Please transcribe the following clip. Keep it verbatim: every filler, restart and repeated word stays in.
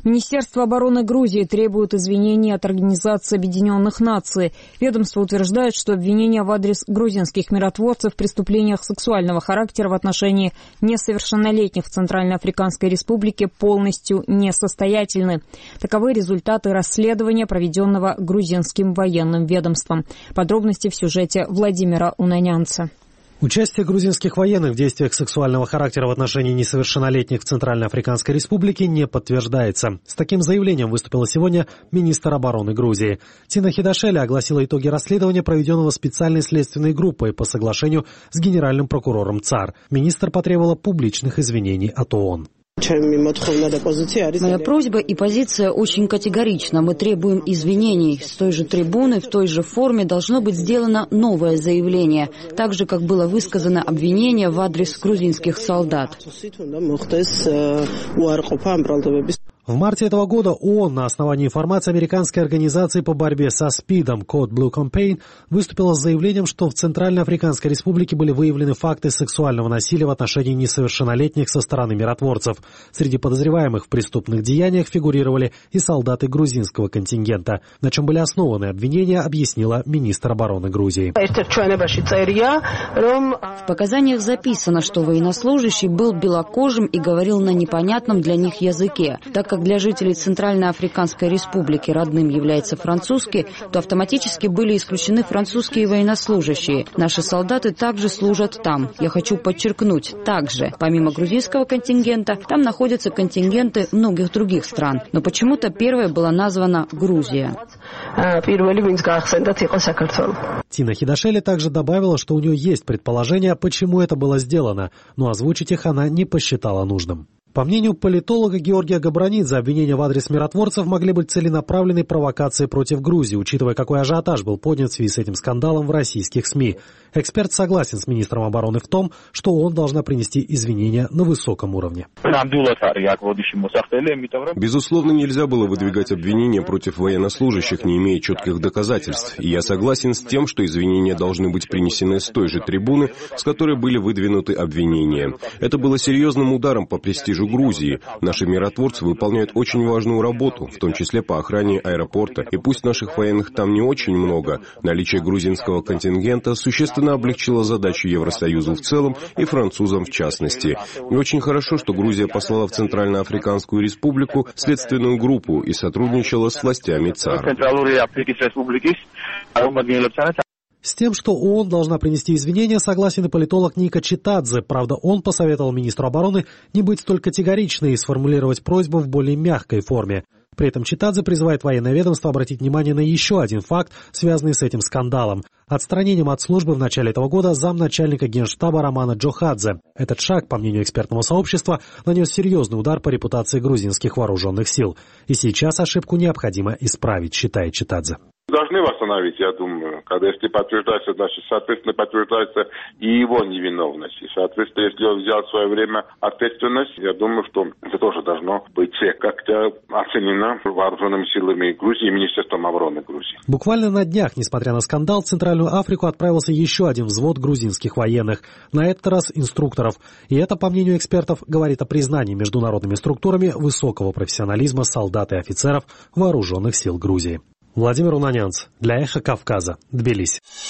Министерство обороны Грузии требует извинений от Организации Объединенных Наций. Ведомство утверждает, что обвинения в адрес грузинских миротворцев в преступлениях сексуального характера в отношении несовершеннолетних в Центральноафриканской Республике полностью несостоятельны. Таковы результаты расследования, проведенного грузинским военным ведомством. Подробности в сюжете Владимира Унанянца. Участие грузинских военных в действиях сексуального характера в отношении несовершеннолетних в Центральноафриканской Республике не подтверждается. С таким заявлением выступила сегодня министр обороны Грузии. Тина Хидашели огласила итоги расследования, проведенного специальной следственной группой по соглашению с генеральным прокурором ЦАР. Министр потребовала публичных извинений от ООН. Моя просьба и позиция очень категорична. Мы требуем извинений. С той же трибуны, в той же форме должно быть сделано новое заявление, так же, как было высказано обвинение в адрес грузинских солдат. В марте этого года ООН на основании информации американской организации по борьбе со СПИДом Code Blue Campaign выступила с заявлением, что в Центральноафриканской Республике были выявлены факты сексуального насилия в отношении несовершеннолетних со стороны миротворцев. Среди подозреваемых в преступных деяниях фигурировали и солдаты грузинского контингента. На чем были основаны обвинения, объяснила министр обороны Грузии. В показаниях записано, что военнослужащий был белокожим и говорил на непонятном для них языке. Так как для жителей Центральноафриканской Республики родным является французский, то автоматически были исключены французские военнослужащие. Наши солдаты также служат там. Я хочу подчеркнуть, также, помимо грузинского контингента, там находятся контингенты многих других стран. Но почему-то первая была названа Грузия. Тина Хидашели также добавила, что у нее есть предположения, почему это было сделано, но озвучить их она не посчитала нужным. По мнению политолога Георгия Габранидзе, обвинения в адрес миротворцев могли быть целенаправленной провокацией против Грузии, учитывая, какой ажиотаж был поднят в связи с этим скандалом в российских СМИ. Эксперт согласен с министром обороны в том, что ООН должна принести извинения на высоком уровне. Безусловно, нельзя было выдвигать обвинения против военнослужащих, не имея четких доказательств. И я согласен с тем, что извинения должны быть принесены с той же трибуны, с которой были выдвинуты обвинения. Это было серьезным ударом по престижу Грузии. Наши миротворцы выполняют очень важную работу, в том числе по охране аэропорта. И пусть наших военных там не очень много, наличие грузинского контингента существенно облегчило задачу Евросоюзу в целом и французам в частности. И очень хорошо, что Грузия послала в Центральноафриканскую Республику следственную группу и сотрудничала с властями ЦАР. С тем, что ООН должна принести извинения, согласен и политолог Ника Читадзе. Правда, он посоветовал министру обороны не быть столь категоричной и сформулировать просьбу в более мягкой форме. При этом Читадзе призывает военное ведомство обратить внимание на еще один факт, связанный с этим скандалом. Отстранением от службы в начале этого года замначальника Генштаба Романа Джохадзе. Этот шаг, по мнению экспертного сообщества, нанес серьезный удар по репутации грузинских вооруженных сил. И сейчас ошибку необходимо исправить, считает Читадзе. Должны восстановить, я думаю, когда если подтверждается, значит, соответственно, подтверждается и его невиновность. И, соответственно, если он взял в свое время ответственность, я думаю, что это тоже должно быть как-то оценено вооруженными силами Грузии и Министерством обороны Грузии. Буквально на днях, несмотря на скандал, в Центральную Африку отправился еще один взвод грузинских военных, на этот раз инструкторов. И это, по мнению экспертов, говорит о признании международными структурами высокого профессионализма солдат и офицеров вооруженных сил Грузии. Владимир Унанянц для Эхо Кавказа, Тбилиси.